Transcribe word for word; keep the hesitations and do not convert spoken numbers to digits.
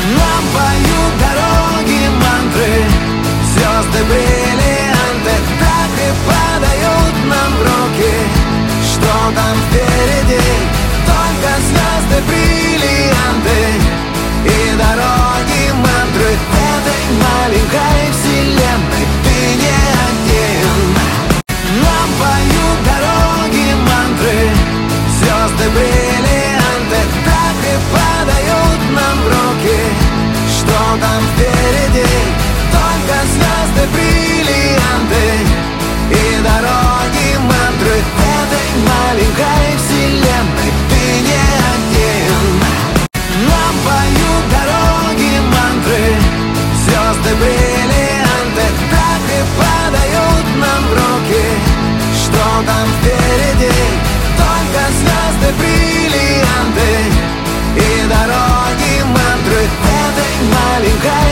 Нам поют дороги мантры, звезды бриллианты, так и подают нам в руки, что там впереди. Только звезды бриллианты и дороги мантры. В этой маленькой вселенной ты не один. Нам поют дороги мантры, звезды бриллианты, так и подают нам в руки, что там впереди. Только звезды бриллианты и дороги мантры. В этой маленькой вселенной ты не один. Нам поют дороги мантры, звезды бриллианты, так и подают нам в руки, что там впереди. Только звезды бриллианты и дороги мантры. В этой маленькой